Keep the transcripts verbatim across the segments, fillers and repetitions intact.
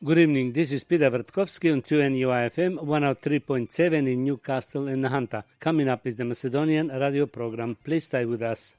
Good evening, this is Peter Vertkovsky on two N U I F M one oh three point seven in Newcastle in Nahanta. Coming up is the Macedonian radio program. Please stay with us.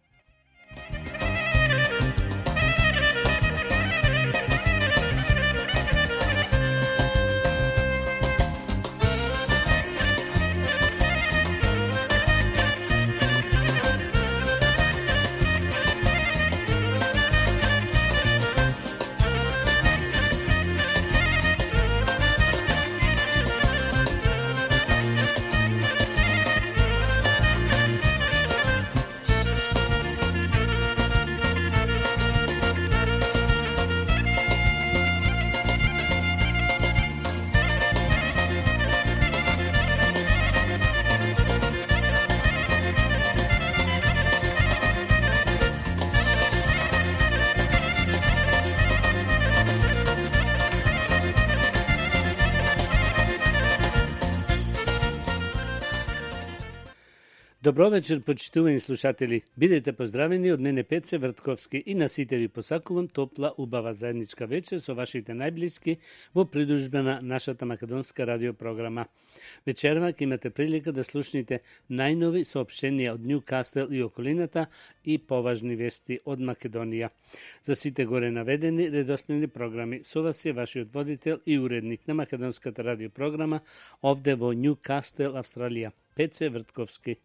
Добро вечер, почитувани слушатели. Бидете поздравени од мене Пеце Вртковски и на сите ви посакувам топла, убава заедничка вечер со вашите најблиски во придружба на нашата македонска радиопрограма. Вечерва ќе имате прилика да слушнете најнови соопштенија од Ньюкасел и околината и поважни вести од Македонија. За сите горе наведени редоследни програми со вас е вашиот водител и уредник на македонската радиопрограма овде во Ньюкасел, Австралија, Пеце Вртковски.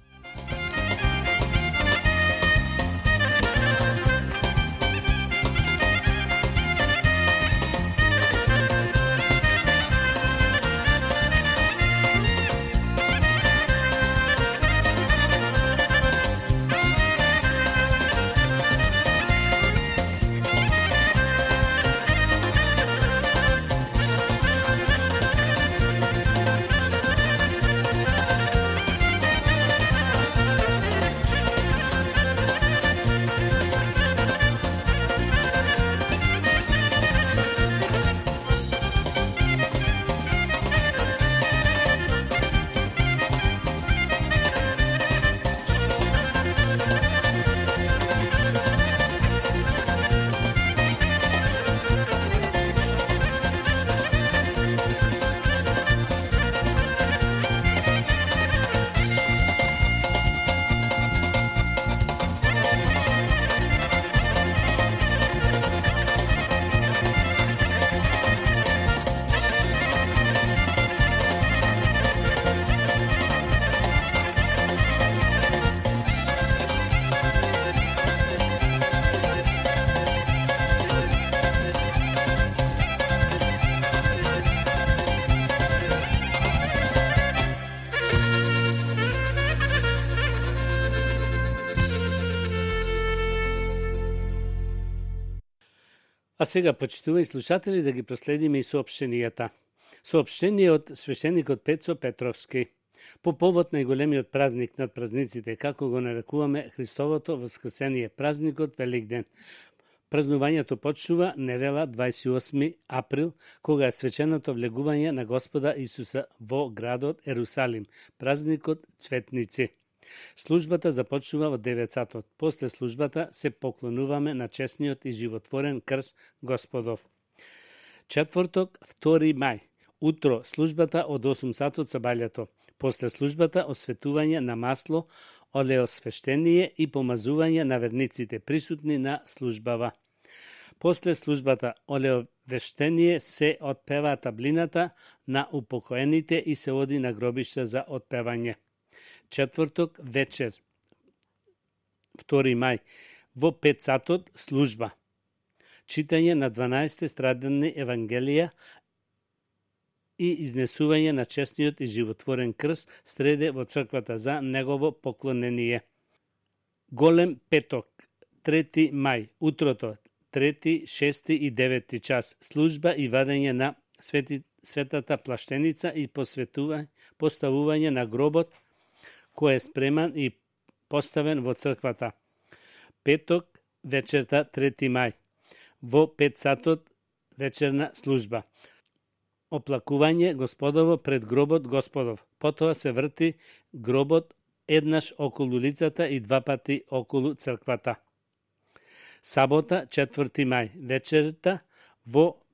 А сега, почитувај слушатели, да ги проследиме и соопштенијата. Соопштение од свештеникот Пецо Петровски. По повод најголемиот празник над празниците, како го нарекуваме Христовото воскресение, празникот Великден. Празнувањето почнува недела дваесет и осми април, кога е свеченото влегување на Господа Исуса во градот Ерусалим, празникот Цветници. Службата започнува во девет сатот. После службата се поклонуваме на честниот и животворен крст Господов. Четврток, втори мај. Утро службата од осум сатот со баљето. После службата осветување на масло, олеосвештение и помазување на верниците присутни на службава. После службата олеовештение се отпева таблината на упокоените и се оди на гробишта за отпевање. Четврток вечер, втори мај, во пет сатот служба. Читање на дванаесет страдани евангелија и изнесување на честниот и животворен крст среде во црквата за негово поклонение. Голем петок, трети мај, утрото, трети, шести и девети час, служба и вадење на свети, светата плаштеница и посветување, поставување на гробот кој е спреман и поставен во црквата. Петок, вечерта, трети мај, во пет сатот вечерна служба. Оплакување Господово пред гробот Господов. Потоа се врти гробот еднаш околу лицата и два пати околу црквата. Сабота, четврти мај, вечерта во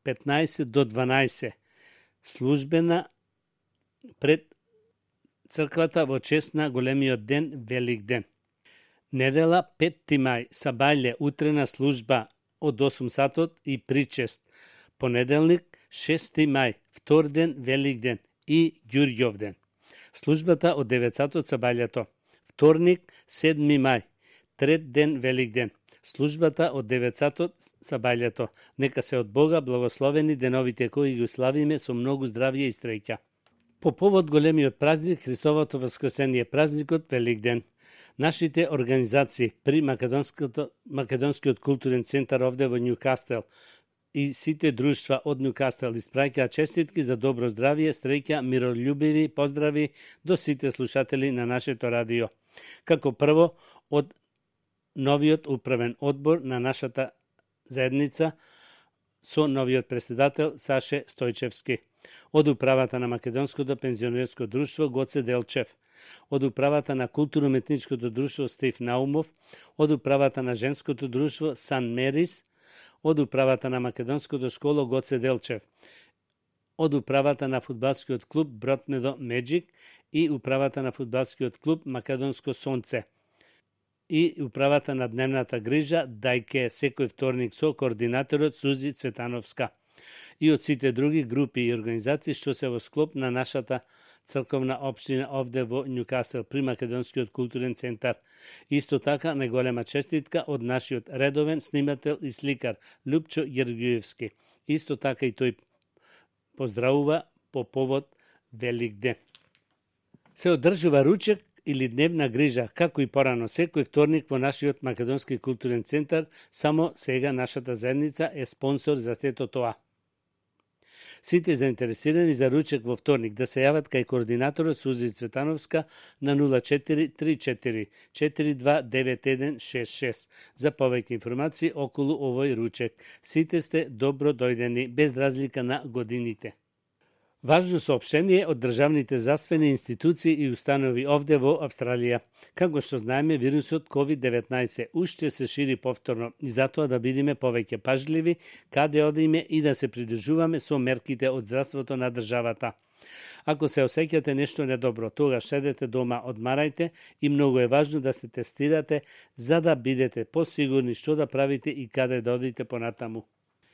петнаесет до дванаесет службена пред црквата во чест на големиот ден, Велик ден. Недела петти мај, сабајле, утрена служба од осум сатот и причест. Понеделник, шести мај, втор ден, Велик ден и Ѓурѓов ден. Службата од девет сатот сабајлето. Вторник, седми мај, трет ден, Велик ден. Службата од девет сатот сабајлето. Нека се од Бога благословени деновите кои ги славиме со многу здравје и среќа. По повод големиот празник, Христовото воскресение, празникот Велик ден, нашите организации при Македонското, Македонскиот културен центар овде во Њукастел и сите друштва од Њукастел испраќаат честитки за добро здравје, среќа, миролюбиви поздрави до сите слушатели на нашето радио. Како прво, од новиот управен одбор на нашата заедница со новиот председател Саше Стојчевски. Од управата на Македонското пензионерско друштво Гоце Делчев, од управата на културно-метничкото друштво Стив Наумов, од управата на женското друштво Сан Мерис, од управата на Македонското школо Гоце Делчев, од управата на фудбалскиот клуб Бротнедо Меджик и управата на фудбалскиот клуб Македонско Сонце и управата на дневната грижа Дајке секој вторник со координаторот Сузи Цветановска и од сите други групи и организации што се во склоп на нашата црковна општина овде во Њукасел при Македонскиот културен центар. Исто така најголема честитка од нашиот редовен снимател и сликар Лупчо Јергиевски. Исто така и тој поздравува по повод Велик ден. Се одржува ручек или дневна грижа, како и порано секој вторник во нашиот Македонски културен центар, само сега нашата заедница е спонсор за сето тоа. Сите заинтересирани за ручек во вторник да се јават кај координаторот Сузи Цветановска на нула четири три четири четири два девет еден шест шест за повеќе информации околу овој ручек. Сите сте добро дојдени без разлика на годините. Важно соопштение од државните здравствени институции и установи овде во Австралија. Како што знаеме, вирусот ковид деветнаесет уште се шири повторно и затоа да бидеме повеќе пажливи каде одиме и да се придржуваме со мерките од здравството на државата. Ако се осеќате нешто недобро, тогаш седете дома, одмарајте и многу е важно да се тестирате за да бидете посигурни што да правите и каде да одите понатаму.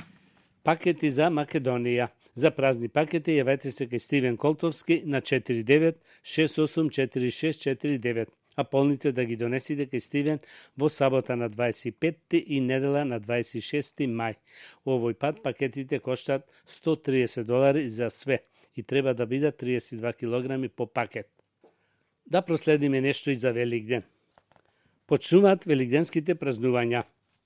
Пакети за Македонија. За празни пакети јавете се кај Стивен Колтовски на четири девет шест осум четири шест четири девет, а полните да ги донесите кај Стивен во сабота на дваесет и петти и недела на дваесет и шести мај. Овој пат пакетите коштат сто триесет долари за све и треба да бидат триесет и два килограми по пакет. Да проследиме нешто и за Велик ден. Почнуваат великденските празнувања.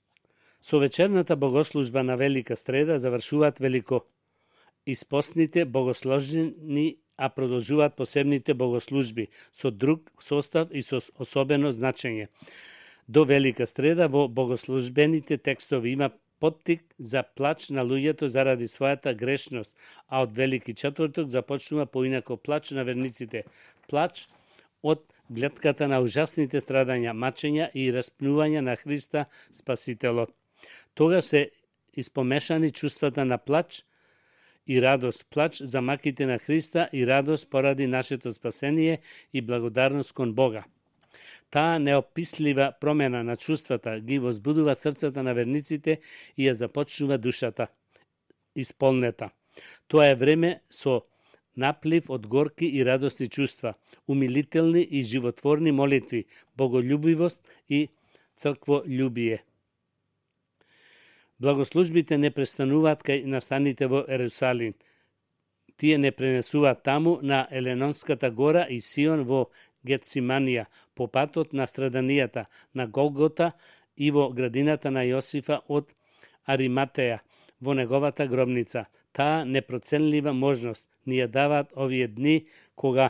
Со вечерната богослужба на Велика среда завршуваат велико испостните богослужени, а продолжуваат посебните богослужби со друг состав и со особено значење. До Велика среда во богослужбените текстови има поттик за плач на луѓето заради својата грешност, а од Велики четврток започнува поинако плач на верниците. Плач од гледката на ужасните страдања, мачења и распнување на Христа Спасителот. Тога се испомешани чувствата на плач и радост, плач за маките на Христа и радост поради нашето спасение и благодарност кон Бога. Таа неопислива промена на чувствата ги возбудува срцата на верниците и ја започнува душата исполнета. Тоа е време со наплив од горки и радосни чувства, умилителни и животворни молитви, боголюбивост и цркволюбие. Благослужбите не престануваат кај настаните во Ерусалим. Тие не пренесуваат таму на Еленонската гора и Сион во Гетсиманија, по патот на страданијата, на Голгота и во градината на Јосифа од Ариматеја, во неговата гробница. Таа непроценлива можност ни ја даваат овие дни кога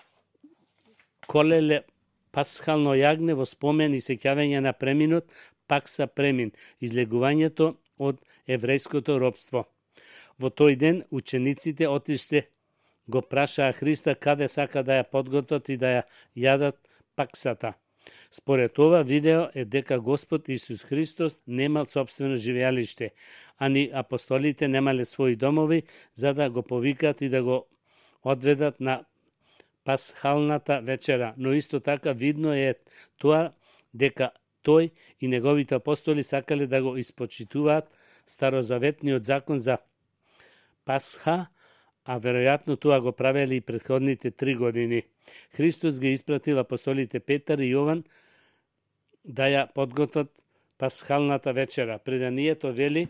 колеле пасхално јагне во спомен и сеќавање на преминот, пак са премин, излегувањето од еврејското робство. Во тој ден учениците отиште го прашаа Христа каде сака да ја подготват и да ја јадат паксата. Според ова видео е дека Господ Исус Христос немал собствено живеалиште, а ни апостолите немале своји домови за да го повикат и да го одведат на пасхалната вечера, но исто така видно е тоа дека тој и неговите апостоли сакале да го испочитуваат старозаветниот закон за Пасха, а веројатно тоа го правеле и претходните три години. Христос ги испратил апостолите Петар и Јован да ја подготват пасхалната вечера. Преданието вели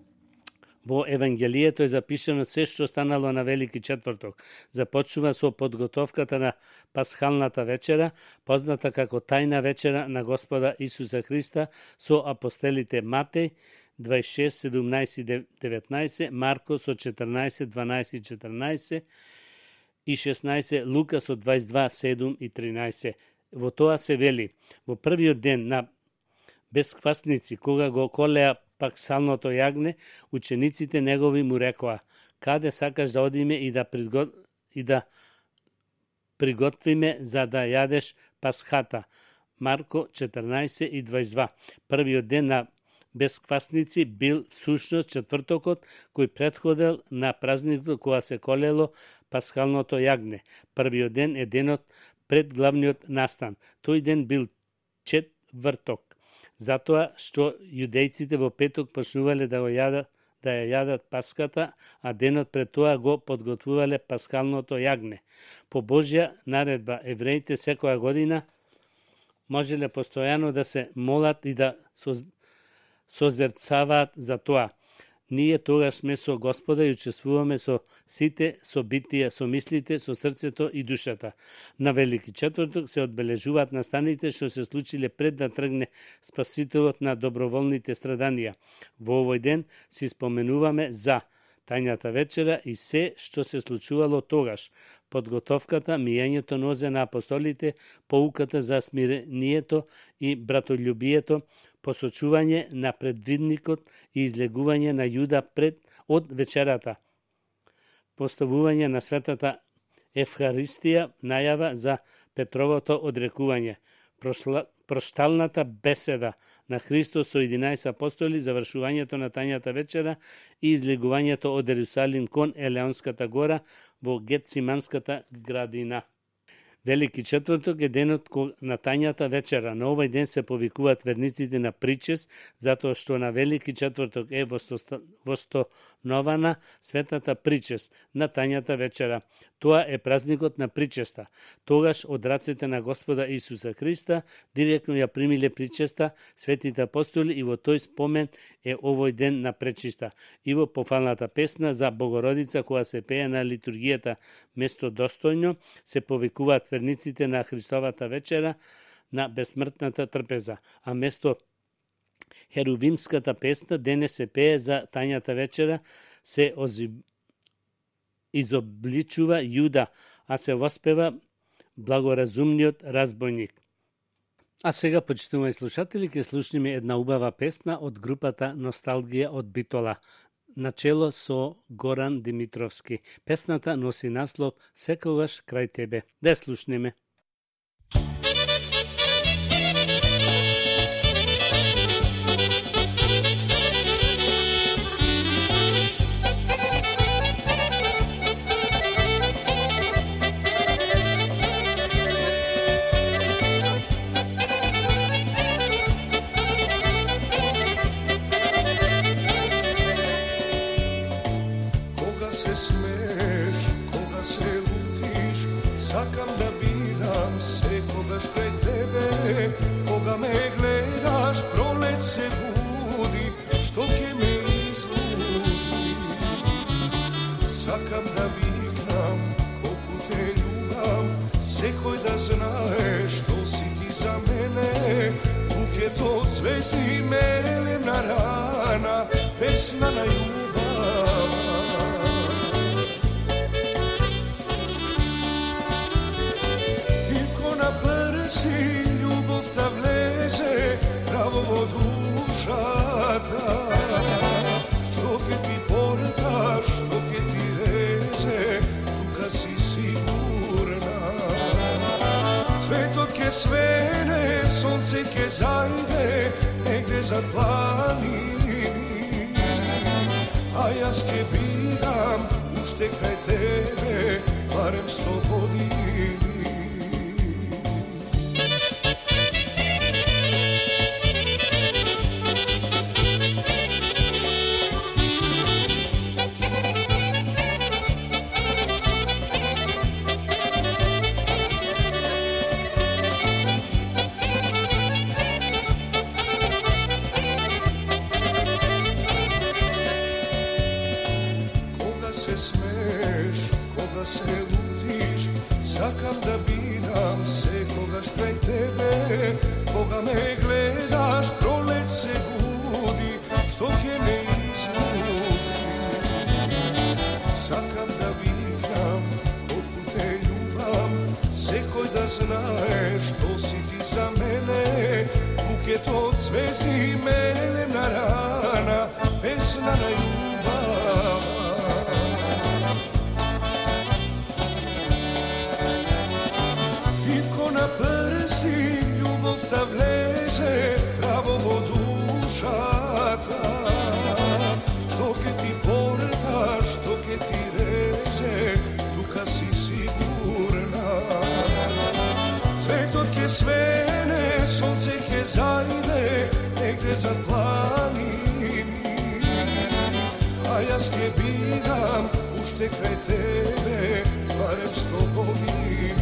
во Евангелието е запишано се што станало на Велики четврток. Започнува со подготовката на пасхалната вечера, позната како тајна вечера на Господа Исуса Христа со апостолите Матеј двајсет и шест, седумнаесет и деветнаесет, Марко со четрнаесет, дванаесет и четрнаесет и шеснаесет, Лука со дваесет и два, седум и тринаесет. Во тоа се вели, во првиот ден на бесквасници, кога го колеа пасхалното јагне, учениците негови му рекоа: каде сакаш да одиме и да, пригот... и да приготвиме за да јадеш пасхата? Марко четрнаесет и дваесет и два. Првиот ден на бесквасници бил всушност четвртокот кој претходел на празникот кога се колело пасхалното јагне. Првиот ден е денот пред главниот настан. Тој ден бил четврток. Затоа што јудејците во петок почнувале да го јадат, да ја јадат паската, а денот пред тоа го подготвувале пасхалното јагне. По Божја наредба, евреите секоја година можеле постојано да се молат и да созерцаваат за тоа. Ние тогаш сме со Господа и учествуваме со сите собитија, со мислите, со срцето и душата. На Велики четврток се одбележуваат настаните што се случиле пред да тргне Спасителот на доброволните страданија. Во овој ден си споменуваме за тајната вечера и се што се случувало тогаш, подготовката, мијањето нозе на апостолите, поуката за смирението и братолюбието, посочување на предвидникот и излегување на Јуда пред од вечерата, поставување на светата Евхаристија, најава за Петровото одрекување, прошла, прошталната беседа на Христос со единаесет апостоли, завршувањето на тајната вечера и излегувањето од Ерусалим кон Елеонската гора во Гетсиманската градина. Велики четврток е денот на тајната вечера. На овој ден се повикуваат верниците на причест, затоа што на Велики четврток е востанована светата причест на тајната вечера. Тоа е празникот на причеста. Тогаш од рацете на Господа Исуса Христа директно ја примиле причеста светите апостоли и во тој спомен е овој ден на пречиста. И во пофалната песна за Богородица која се пее на литургијата место достојно се повикуваат верниците на Христовата вечера на бесмртната трпеза, а место Херувимската песна денес се пее за тајната вечера се озиб... изобличува Јуда, а се воспева благоразумниот разбойник. А сега, почитувани слушатели, ќе слушнеме една убава песна од групата Носталгија од Битола, начело со Горан Димитровски. Песната носи наслов Секогаш крај тебе. Да ја слушнеме. Сакам да бидам секогаш крај тебе, кога ме гледаш пролет се буди, што ќе ме излуди. Сакам да викнам колку те љубам, секој да знае што си ти за мене. Букето звезди мелемна рана, песна на љубав. Si љубовта влезе право во душата, што ќе ти порта, што ќе ти резе, тука си сигурна. Цветот ќе ke svene, sunce ke zajde negde za planini, a ja ske bidam ušte kraj tebe barem sto godini. Se ludiš, sakam da biram se kogaš kraj tebe, koga me gledaš, prolet se budi, što ke me izludi. Sakam da biram, koliko te ljubam, se koj da znaeš, što si ti za mene, buket od zvezdi, melena rana, pesna na ljubav. Na prsti ljubov ta vleze, pravo od ušata, što ke ti porta, što ke ti reze, tuka si sigurna. Cvet od ke svene, sunce ke zajde, negde za planini, a ja ske bidam ušte kraj tebe, barem sto godini.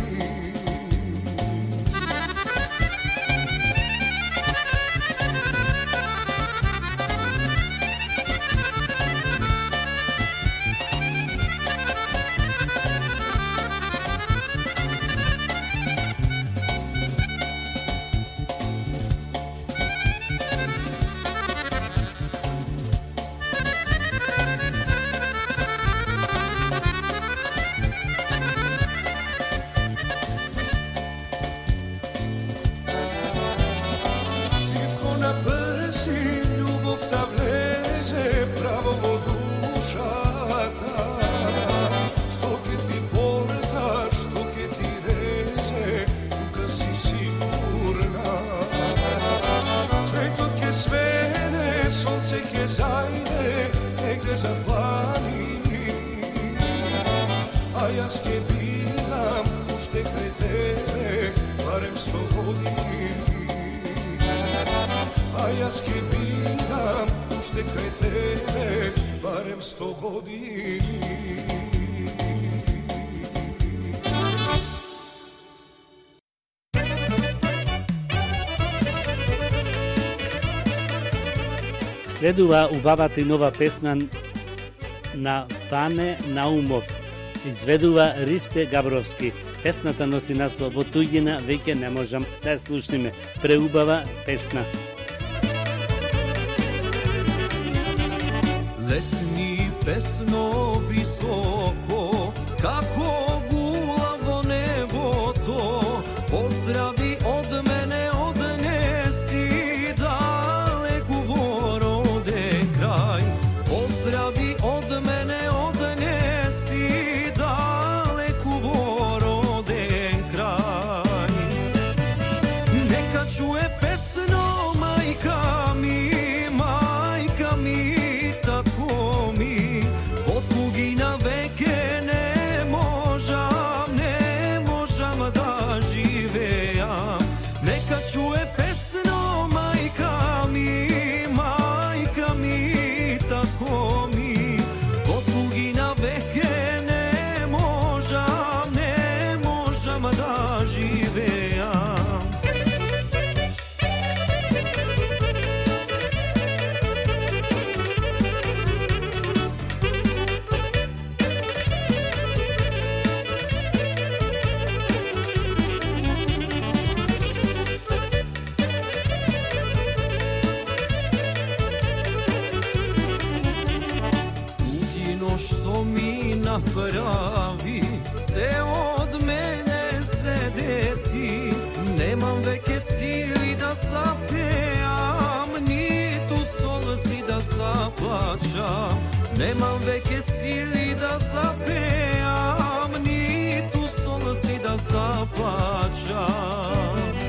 Sunce ke zajde negde za planini, a ja ske bidam ušte kraj tebe barem sto godini. A ja ske bidam ušte kraj tebe barem sto godini. Следува убавата и нова песна на Фане Наумов. Изведува Ристе Габровски. Песната носи наслов "Во туѓина веќе не можам", да ја слушниме. Преубава песна. Летни песно високо, како гулаво небото, поздрави од мене однеси далеку во роден крај. Поздрави од мене однеси далеку во роден крај. Нека чуе песно мајка ми, мајка ми, тако ми, во тугина веќе не можам, не можам да живеам. Нека чуе песно мајка ми, мајка ми, тако ми, во тугина веќе не можам, не можам да живеам. Tuđino što mi napravi, se od mene sedeti. Nemam veke sili da zapeam, nitu solzi da zaplačam. Nemam veke sili da zapeam, nitu solzi da zaplačam.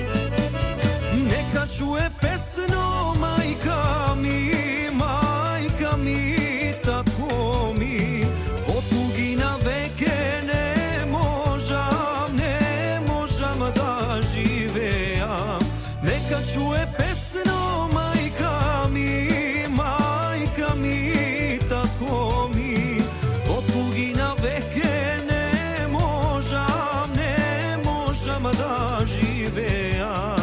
čuje pesno majka mi, majka mi, tako mi, od tugi na veke ne možam, ne možam da živejam.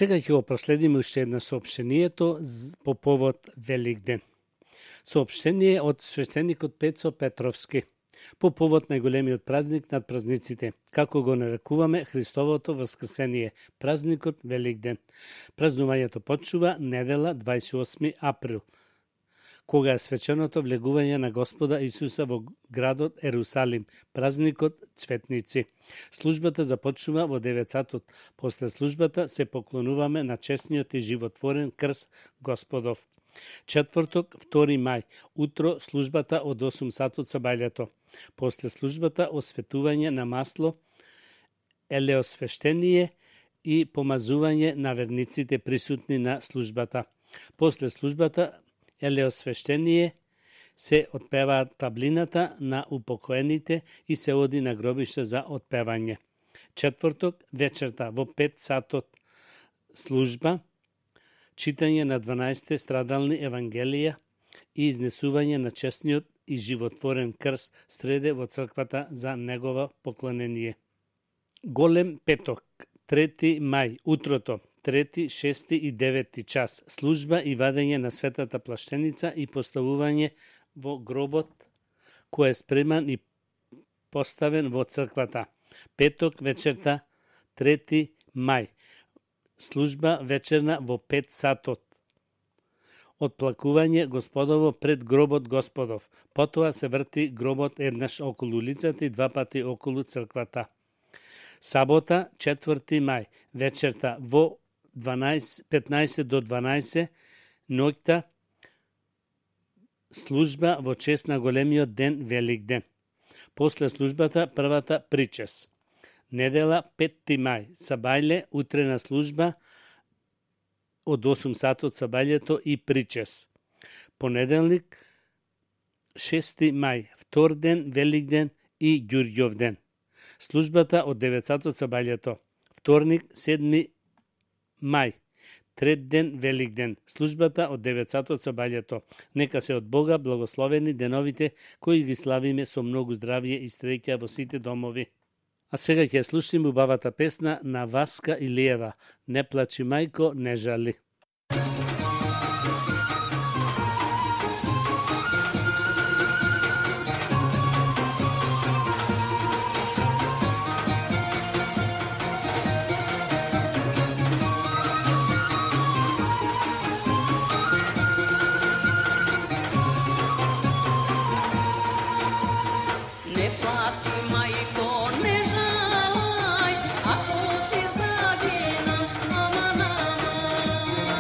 сега ќе го проследиме уште една соопштението по повод Великден. Соопштение од свештеникот Пецо Петровски по повод најголемиот празник над празниците, како го нарекуваме Христовото воскресение, празникот Великден. Празнувањето почнува недела дваесет и осми април, кога е свеченото влегување на Господа Исуса во градот Ерусалим, празникот Цветници. Службата започнува во девет сатот. После службата се поклонуваме на честниот и животворен крст Господов. Четврток, втори мај, утро службата од осум сатот сабајлето. После службата осветување на масло, елеосвештение и помазување на верниците присутни на службата. После службата елеосвештение се отпеваат таблината на упокоените и се оди на гробиште за отпевање. Четврток, вечерта во пет сатот служба, читање на дванаесет страдални евангелија и изнесување на честниот и животворен крст среде во црквата за негово поклонение. Голем петок, трети мај, утрото, трети, шести и девети час, служба и вадење на светата плаштеница и поставување во гробот кој е спреман и поставен во црквата. Петок вечерта, трети мај, служба вечерна во пет сатот. Отплакување Господово пред гробот Господов. Потоа се врти гробот еднаш околу улицата и два пати околу црквата. Сабота, четврти мај, вечерта во дванаесет, петнаесет до дванаесет ноќта, служба во чест на големиот ден Великден. После службата првата причес. Недела, петти мај, сабајле, утрена служба од осум сатот сабајлето и причес. Понеделник, шести мај, втор ден Великден и Ѓурѓов ден. Службата од девет сатот сабајлето. Вторник, седми мај, трет ден Великден. Службата од девет сатот сабајлето. Нека се од Бога благословени деновите кои ги славиме со многу здравје и среќа во сите домови. А сега ќе слушнеме убавата песна на Васка Илиева. Не плачи мајко, не жали. Ako ti zaginem, aman, aman.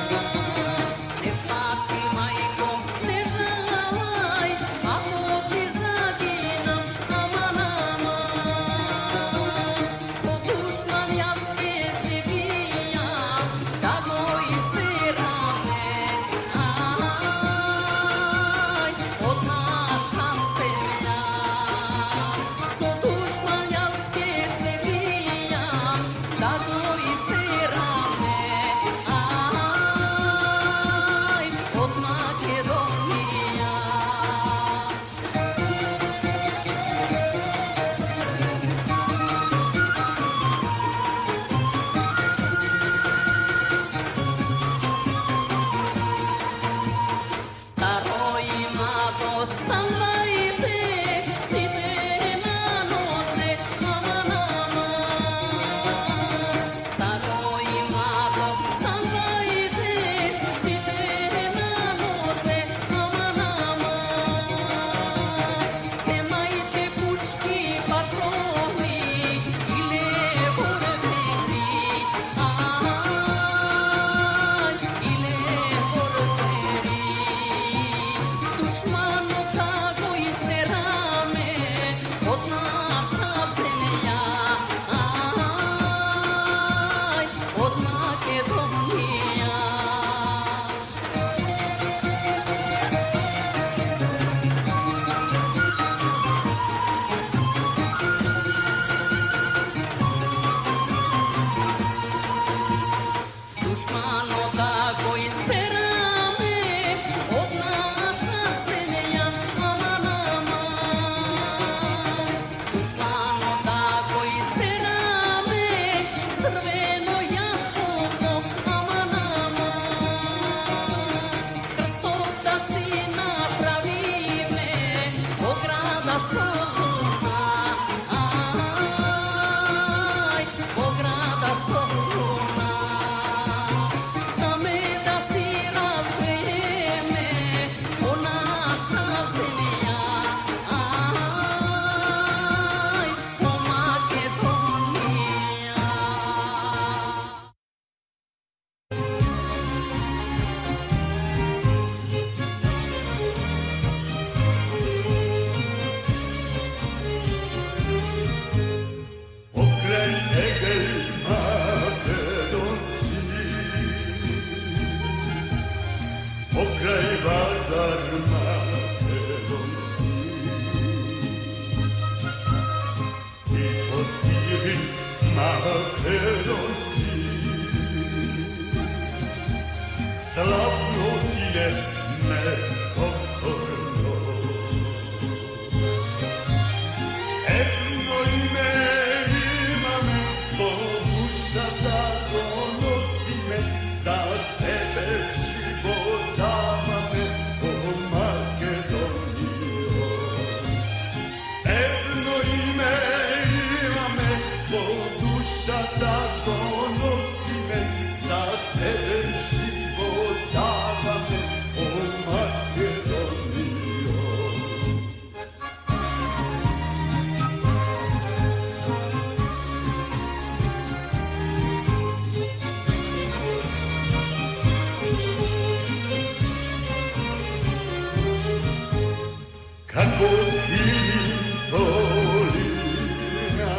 Lazar Makedonski i potiri Makedonci slavno ide nepokorno etno ime imame Boguša da donosi me za tebe život dava me o Makedonijo etno ime imame Boguša da donosi me za tebe život dava me o Makedonijo kako ti dolina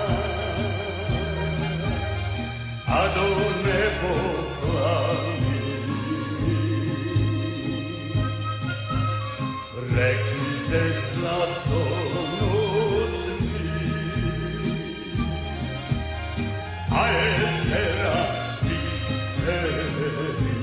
a do nebo plani reknite zlatonosni a jezera bisteri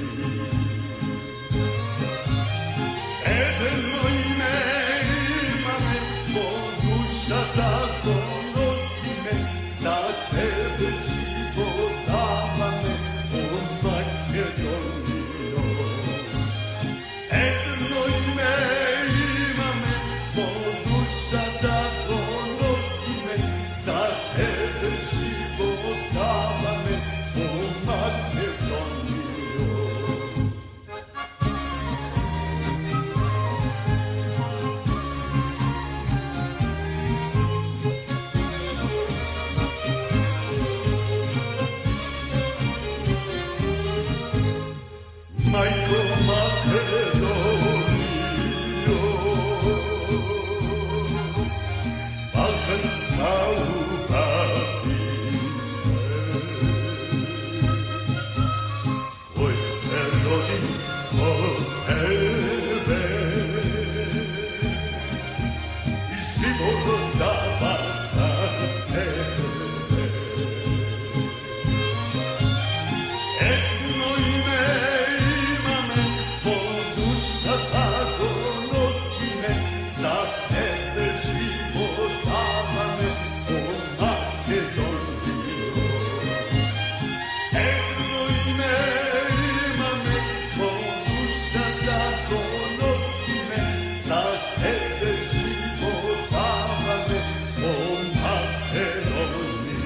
etno ime imame Boguša da donosi me za tebe život dava me o Makedonijo etno ime imame Boguša da donosi me za tebe život dava me o Makedonijo Majko Makedonijo balkanska ljubavice koji se rodi od tebe i život dava za tebe etno ime imame Boguša da donosi me za tebe život dava me o Makedonijo etno ime imame Boguša da donosi me za tebe život dava me o Makedonijo.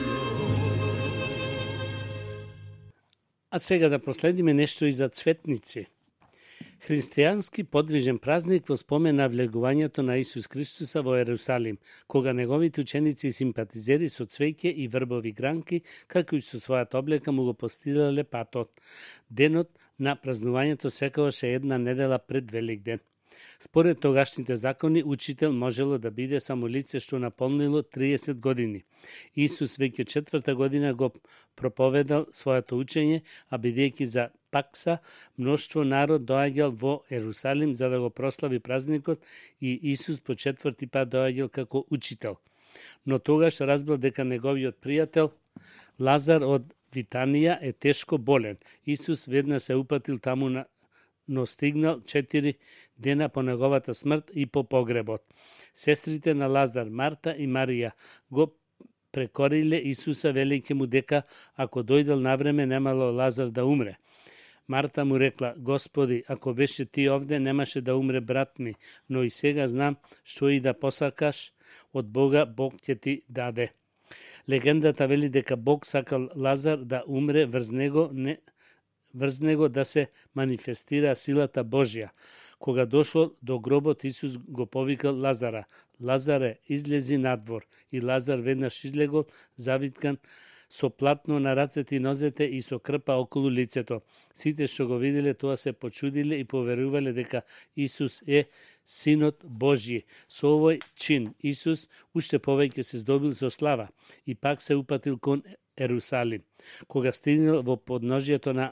A сега да проследиме нешто и за цветници. Христијански подвижен празник во спомен на влегувањето на Исус Христуса во Ерусалим, кога неговите ученици и симпатизери со цвеќе и врбови гранки, како и со својата облека му го постидале патот. Денот на празнувањето секогаш е една недела пред Великден. Според тогашните закони, учител можело да биде само лице што наполнило триесет години. Исус веќе четврта година го проповедал своето учење, а бидејќи за Пакса, мноштво народ доаѓал во Ерусалим за да го прослави празникот и Исус по четврти пат доаѓал како учител. Но тогаш разбрал дека неговиот пријател Лазар од Витанија е тешко болен. Исус веднаш се упатил таму на но стигнал четири дена по неговата смрт и по погребот. Сестрите на Лазар, Марта и Марија, го прекориле Исуса велејќи му дека ако дојдел навреме немало Лазар да умре. Марта му рекла: Господи, ако беше ти овде, немаше да умре брат ми, но и сега знам што и да посакаш од Бога, Бог ќе ти даде. Легендата вели дека Бог сакал Лазар да умре врз него, не врз него да се манифестира силата Божја. Кога дошло до гробот, Исус го повикал Лазара: Лазаре, излези надвор. И Лазар веднаш излегол, завиткан со платно на рацете и нозете и со крпа околу лицето. Сите што го виделе тоа се почудиле и поверувале дека Исус е Синот Божји. Со овој чин Исус уште повеќе се здобил со слава и пак се упатил кон Ерусалим. Кога стигнал во подножјето на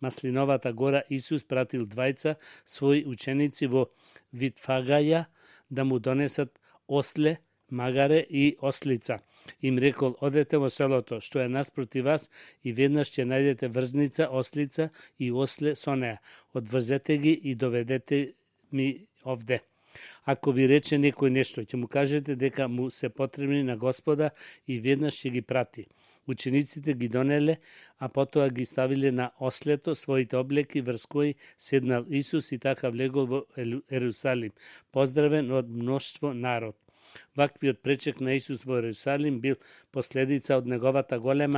Маслиновата гора, Исус пратил двајца своји ученици во Витфагаја да му донесат осле, магаре и ослица. Им рекол: одете во селото што е наспроти вас и веднаш ќе најдете врзница, ослица и осле со неа. Одврзете ги и доведете ми овде. Ако ви рече некој нешто, ќе му кажете дека му се потребни на Господа и веднаш ќе ги прати. Учениците ги донеле, а потоа ги ставиле на ослето своите облеки, врз кои седнал Исус и така влегол во Ерусалим, поздравен од мноштво народ. Ваквиот пречек на Исус во Ерусалим бил последица од неговата голема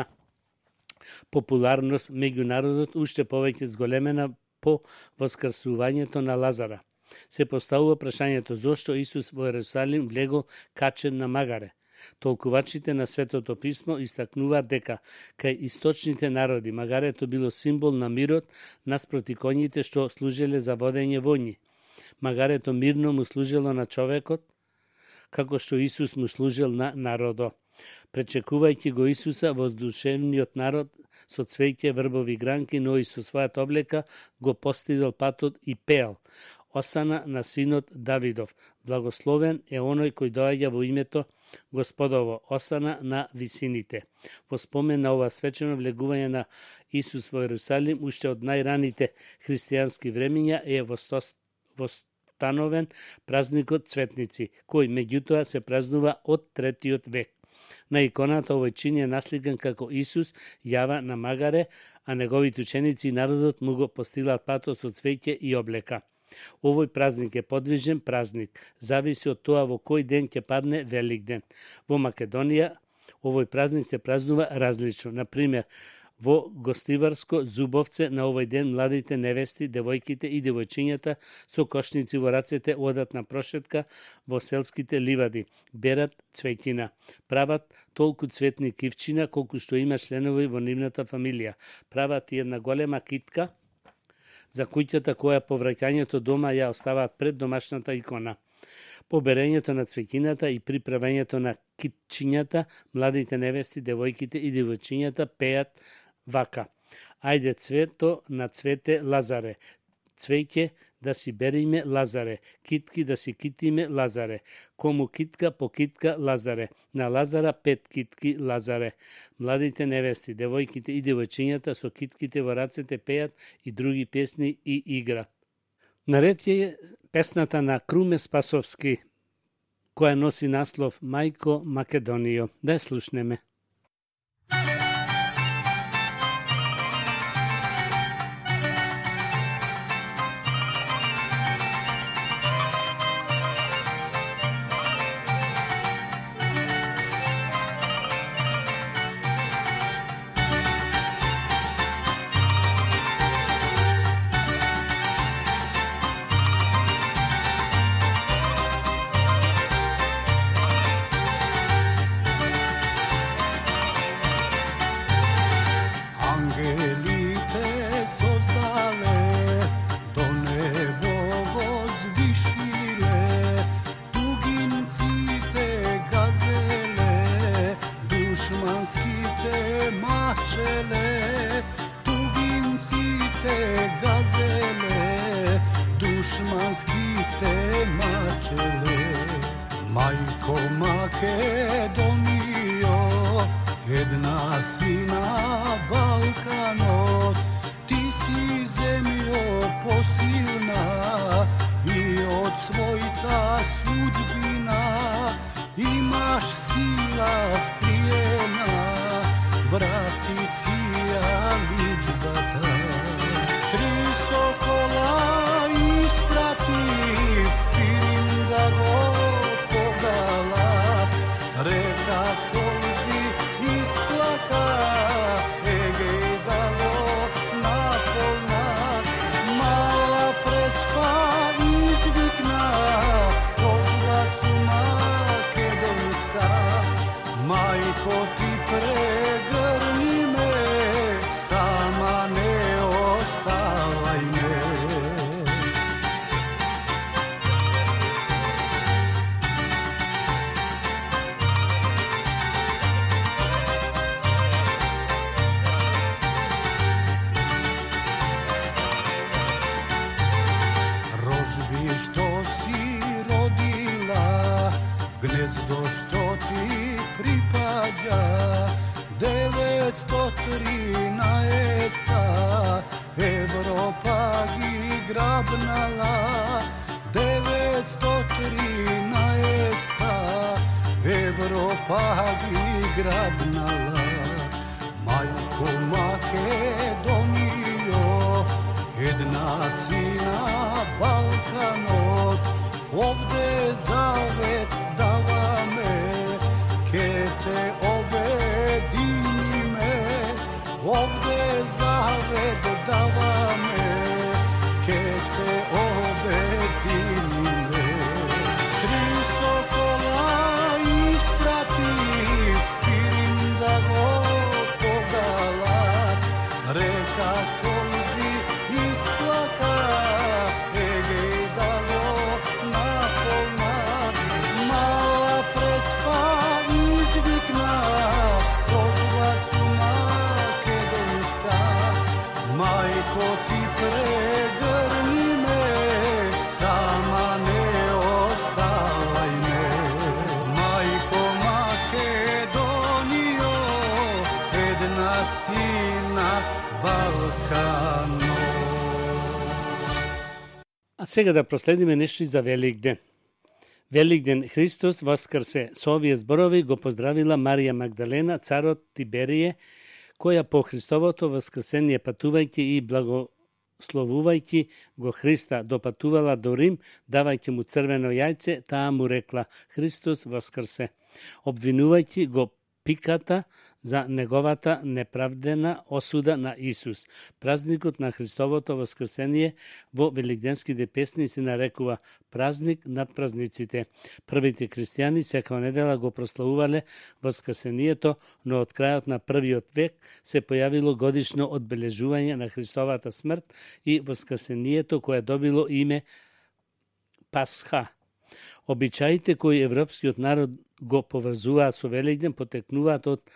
популарност меѓу народот, уште повеќе зголемена по воскресувањето на Лазара. Се поставува прашањето зошто Исус во Ерусалим влегол качен на магаре. Толкувачите на Светото писмо истакнуваат дека кај источните народи магарето било символ на мирот наспроти коњите што служеле за водење војни. Магарето мирно му служело на човекот, како што Исус му служил на народо. Пречекувајќи го Исуса, воздушевниот народ со цвеќе, врбови гранки, но и со својата облека го постидел патот и пеел: Осана на синот Давидов, благословен е оној кој доаѓа во името Господово, осана на висините. Во спомен на ова свечено влегување на Исус во Ерусалим, уште од најраните христијански времиња е востановен празникот Цветници, кој меѓутоа се празнува од третиот век. На иконата овој чин е насликан како Исус јава на магаре, а неговите ученици и народот му го постилаат патот со цвеќе и облека. Овој празник е подвижен празник, зависи од тоа во кој ден ќе падне Великден. Во Македонија овој празник се празнува различно. Например, во Гостиварско, Зубовце, на овој ден младите невести, девојките и девојчињата со кошници во рацете одат на прошетка во селските ливади, берат цвеќина, прават толку цветни кивчина колку што има членови во нивната фамилија, прават и една голема китка за куќата која по враќањето дома ја оставаат пред домашната икона. По берењето на цвеќината и приправењето на китчињата, младите невести, девојките и девојчињата пеат вака: Ајде цвето на цвете Лазаре, цвеќе да си бериме Лазаре, китки да си китиме Лазаре, кому китка по китка Лазаре, на Лазара пет китки Лазаре. Младите невести, девојките и девојчињата со китките во рацете пеат и други песни и играт. Наред е песната на Круме Спасовски, која носи наслов Мајко Македонијо. Да ја слушнеме. Мајко Македонијо, една си на Балканот, ти си земјо посилна и од својата судбина имаш сила скриена, врати си ја личбата. Три сокола испрати, пирин да го погала, река солзи исплака, егеј да го наполна, мала trinaesta Evropa gi grabnala, devetsto trinaesta Evropa gi grabnala. Majko Makedonijo, jedna si na Balkanot, ovde zavet dava me, ke te obedini me, ovde zavet dava me, ke te obedini me. Tri sokola isprati, pirim da go pogala, reka solzi isplaka, egej dalo napolna, mala prespa izvikna, kožva su makedonska, majko ti pregrni me, sama ne ostavaj me. Majko Makedonijo, jedna si na Balkanu. А сега да проследиме нешто и за Великден. Великден Христос воскрсе. Со овие зборови го поздравила Марија Магдалена, царот Тиберие, која по Христовото воскресение патувајќи и благословувајќи го Христа, допатувала до Рим, давајќи му црвено јајце, таа му рекла: Христос воскрсе, обвинувајќи го пиката за неговата неправдена осуда на Исус. Празникот на Христовото воскресение во великденските песни се нарекува празник над празниците. Првите христијани секоја недела го прославувале воскресението, но од крајот на првиот век се појавило годишно одбележување на Христовата смрт и воскресението кое добило име Пасха. Обичаите кои европскиот народ го поврзуваат со Великден потекнуваат од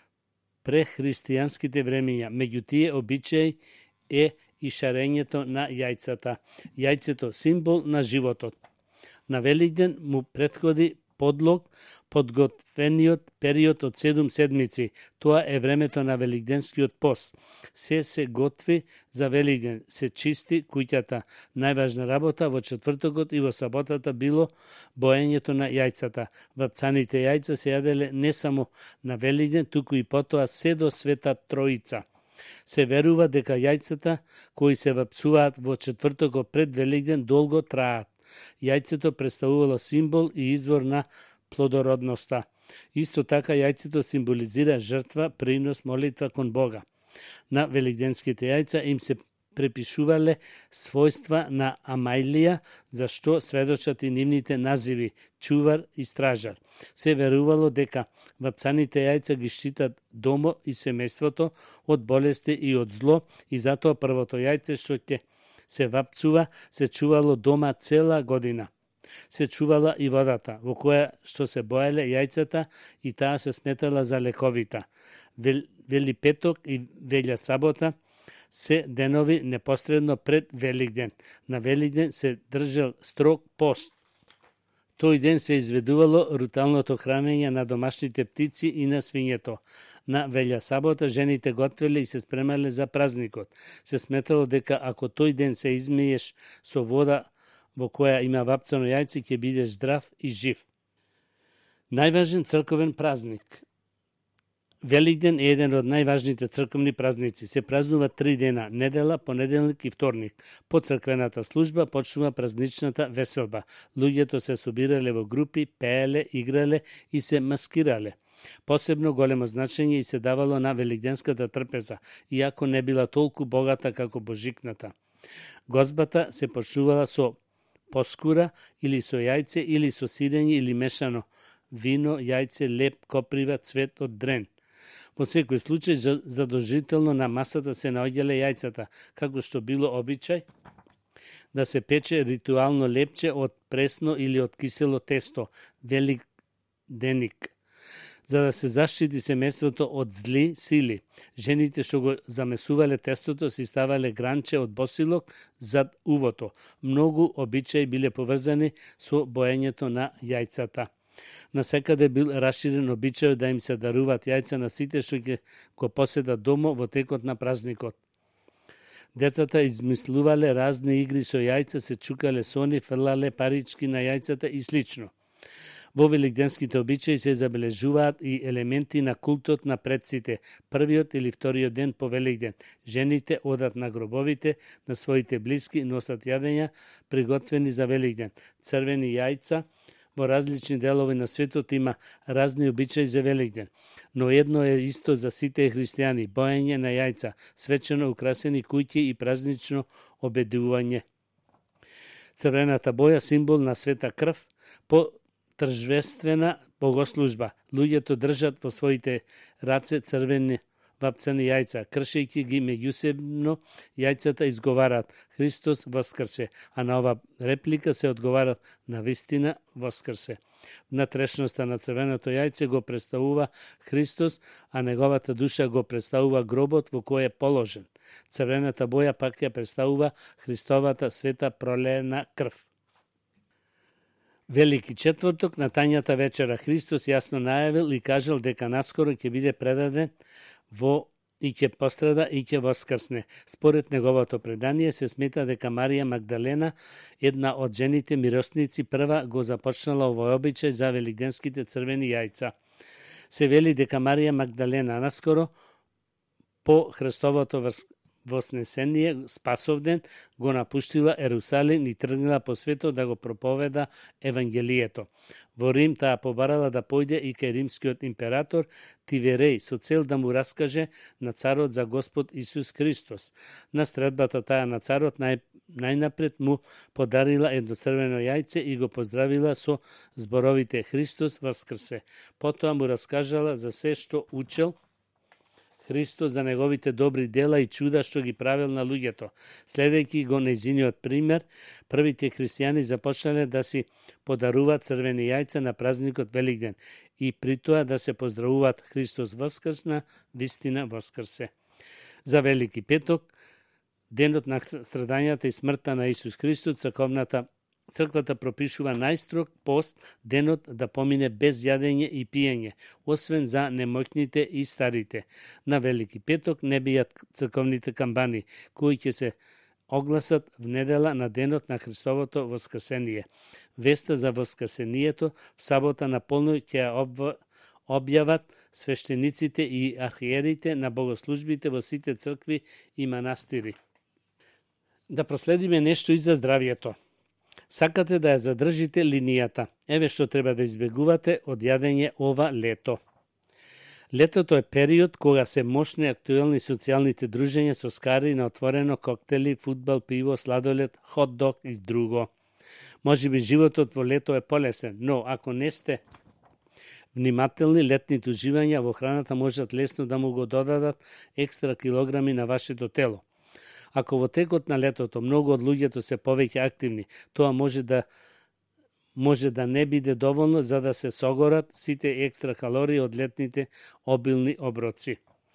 прехристијанските времења. Меѓу тие обичаи е и шарењето на јајцата. Јајцето символ на животот. На Великден му претходи подлог, подготвениот период од седум седмици. Тоа е времето на великденскиот пост. Се се готви за Великден, се чисти куќата. Најважна работа во четвртокот и во саботата било боењето на јајцата. Вапцаните јајца се јаделе не само на Великден, туку и потоа се до Света Троица. Се верува дека јајцата кои се вапцуваат во четвртокот пред Великден долго траат. Јајцето представувало символ и извор на плодородноста. Исто така јајцето символизира жртва, принос, молитва кон Бога. На великденските јајца им се препишувале својства на Амајлија, за што сведочат и нивните називи чувар и стражар. Се верувало дека вапцаните јајца ги штитат домо и семејството од болести и од зло, и затоа првото јајце што ќе се вапцува се чувало дома цела година. Се чувала и водата, во која што се боеле јајцата, и таа се сметала за лековита. Вели петок и велја сабота се денови непосредно пред Великден. На Великден се држал строг пост. Тој ден се изведувало руталното хранење на домашните птици и на свињето. На велја сабота жените готвеле и се спремале за празникот. Се сметало дека ако тој ден се измиеш со вода во која има вапцано јајце, ќе бидеш здрав и жив. Најважен црковен празник. Великден е еден од најважните црковни празници. Се празнува три дена: недела, понеделник и вторник. По црквената служба почнува празничната веселба. Луѓето се собирале во групи, пееле, играле и се маскирале. Посебно големо значење и се давало на великденската трпеза, иако не била толку богата како божикната. Гозбата се почнувала со поскура или со јајце или со сирење или мешано вино, јајце, леп, коприва, цвет од дрен. Во секој случај задолжително на масата се наоѓале јајцата, како што било обичај да се пече ритуално лепче од пресно или од кисело тесто, великденик, за да се заштити семејството од зли сили. Жените што го замесувале тестото си ставале гранче од босилок зад увото. Многу обичаи биле поврзани со боењето на јајцата. Насекаде бил расширен обичај да им се даруваат јајца на сите што ќе го поседат домо во текот на празникот. Децата измислувале разни игри со јајца, се чукале сони, фрлале парички на јајцата и слично. Во великденските обичаи се забележуваат и елементи на култот на предците, првиот или вториот ден по Великден. Жените одат на гробовите на своите блиски, носат јадења приготвени за Великден. Црвени јајца. Во различни делови на светот има разни обичаи за Великден, но едно е исто за сите христијани – боење на јајца, свечено украсени куќи и празнично обедување. Црвената боја символ на света крв, по тржествена богослужба. Луѓето држат во своите раце црвени вапцани јајца, кршејќи ги меѓусебно, јајцата изговарат Христос воскрсе, а на ова реплика се одговарат на вистина воскрсе. Внатрешноста на црвеното јајце го представува Христос, а неговата душа го представува гробот во кој е положен. Црвената боја пак ја представува Христовата света пролеена крв. Велики четврток, на тањата вечера, Христос јасно најавил и кажал дека наскоро ќе биде предаден во и ќе пострада и ќе воскрсне. Според неговото предание се смета дека Марија Магдалена, една од жените миросници, прва го започнала овој обичај за великденските црвени јајца. Се вели дека Марија Магдалена наскоро по Христовото вознесение, Спасовден, го напуштила Ерусалим и тргнала по светот да го проповеда Евангелието. Во Рим таа побарала да појде и кај римскиот император Тивереј со цел да му раскаже на царот за Господ Исус Христос. На средбата таа на царот нај, најнапред му подарила едно црвено јајце и го поздравила со зборовите Христос воскрсе. Потоа му раскажала за се што учел Христос, за неговите добри дела и чуда што ги правил на луѓето. Следејќи го нејзиниот пример, првите христијани започнале да си подаруваат црвени јајца на празникот Великден и при тоа да се поздравуваат Христос воскрсна, вистина воскрсе. За Велики петок, денот на страдањата и смртта на Исус Христос, црковната Црквата пропишува најстрог пост, денот да помине без јадење и пиење, освен за немоќните и старите. На Велики петок не бијат црковните камбани, кои ќе се огласат в недела на денот на Христовото воскресение. Веста за воскресението в сабота на полноќ ќе ја објават свештениците и архиерите на богослужбите во сите цркви и манастири. Да проследиме нешто и за здравието. Сакате да ја задржите линијата. Еве што треба да избегувате од јадење ова лето. Летото е период кога се мощни актуелни социјалните дружења со скари на отворено, коктели, фудбал, пиво, сладолед, хот-дог и друго. Можеби животот во лето е полесен, но ако не сте внимателни, летните уживања во храната можат лесно да му го додадат екстра килограми на вашето тело. Ако во текот на летото многу од луѓето се повеќе активни, тоа може да може да не биде доволно за да се согорат сите екстра калории од летните обилни оброци.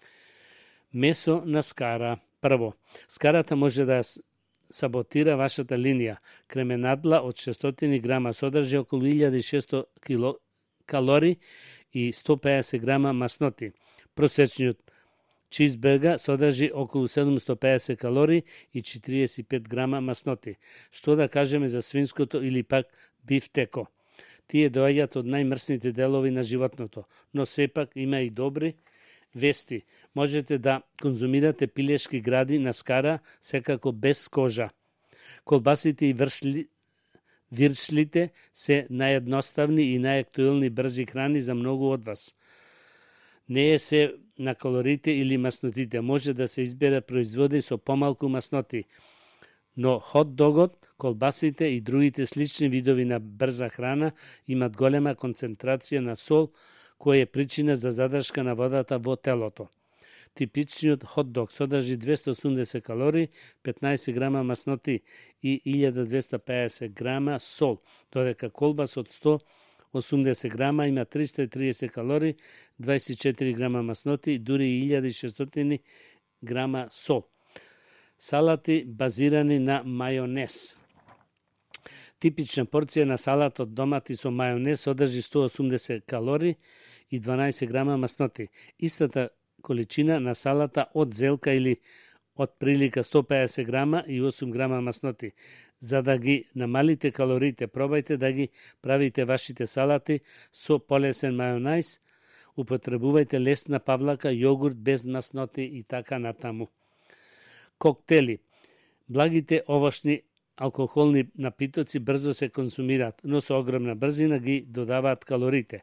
Месо на скара. Прво, скарата може да саботира вашата линија. Кременадла од шестстотини грама содржи околу илјада и шесто калории и сто пеесет грама масноти. Просечниот чизберга содржи околу седумсто пеесет калории и четириесет и пет грама масноти. Што да кажеме за свинското или пак бифтеко? Тие доаѓаат од најмрсните делови на животното, но сепак има и добри вести. Можете да конзумирате пилешки гради на скара, секако без кожа. Колбасите и вршли, виршлите се наједноставни и најактуелни брзи храни за многу од вас. Не е се на калорите или маснотите. Може да се избере производи со помалку масноти, но хот-догот, колбасите и другите слични видови на брза храна имат голема концентрација на сол, која е причина за задршка на водата во телото. Типичниот хот-дог содржи двесто и осумдесет калории, петнаесет грама масноти и илјада двесто пеесет грама сол, додека колбас од сто и осумдесет грама има триста и триесет калории, дваесет и четири грама масноти и дури илјада и шестстотини грама сол. Салати базирани на мајонез. Типична порција на салат од домати со мајонез содржи сто и осумдесет калории и дванаесет грама масноти. Истата количина на салата од зелка или од прилика сто и педесет грама и осум грама масноти. За да ги намалите калориите, пробајте да ги правите вашите салати со полесен мајонез, употребувајте лесна павлака, јогурт без масноти и така натаму. Коктели. Благите овошни алкохолни напитоци брзо се консумираат, но со огромна брзина ги додаваат калориите.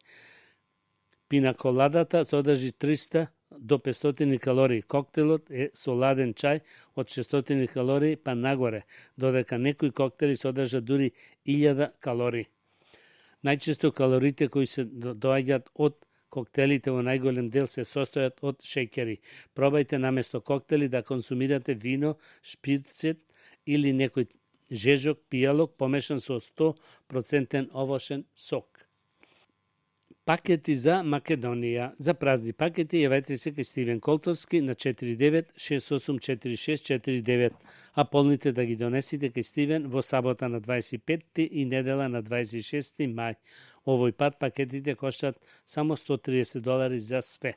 Пинаколадата содржи триста до петстотини калории. Коктелот е со ладен чај од шестстотини калории па нагоре, додека некои коктели содржат дури илјада калории. Најчесто калориите кои се доаѓаат од коктелите во најголем дел се состојат од шеќери. Пробајте наместо коктели да консумирате вино, шпирцет или некој жежок, пијалок помешан со сто проценти овошен сок. Пакети за Македонија. За празни пакети јавете се кај Стивен Колтовски на четири девет шест осум четири шест четири девет, а полните да ги донесите кај Стивен во сабота на дваесет и петти и недела на дваесет и шести мај. Овој пат пакетите коштат само сто и триесет долари за све.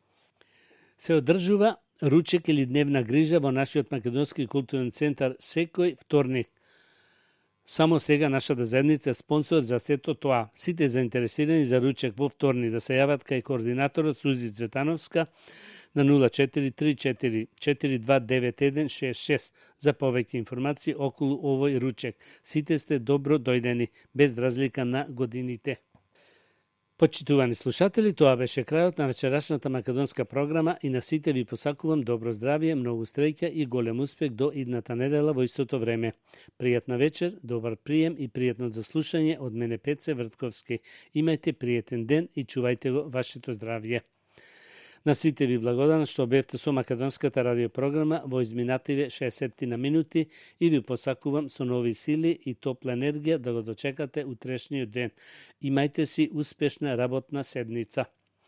Се одржува ручек или дневна грижа во нашиот македонски културен центар секој вторник. Само сега нашата заедница е спонсор за сето тоа. Сите заинтересирани за ручек во вторник да се јават кај координаторот Сузи Цветановска на нула четири три четири четири два девет еден шест шест за повеќе информации околу овој ручек. Сите сте добро дојдени, без разлика на годините. Почитувани слушатели, тоа беше крајот на вечерашната македонска програма и на сите ви посакувам добро здравје, многу среќа и голем успех до идната недела во истото време. Пријатна вечер, добар прием и пријатно дослушање од мене Пеце Вртковски. Имајте пријатен ден и чувајте го вашето здравје. На сите ви благодарам што бевте со македонската радиопрограма во изминативе шеесет на минути и ви посакувам со нови сили и топла енергија да го дочекате утрешниот ден. Имајте си успешна работна седница.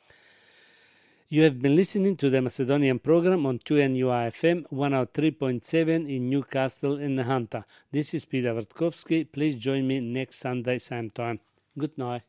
You have been listening to the Macedonian program on two N U I F M one oh three point seven in Newcastle and Nahanta. This is Peter Vrtkovski. Please join me next Sunday same time. Good night.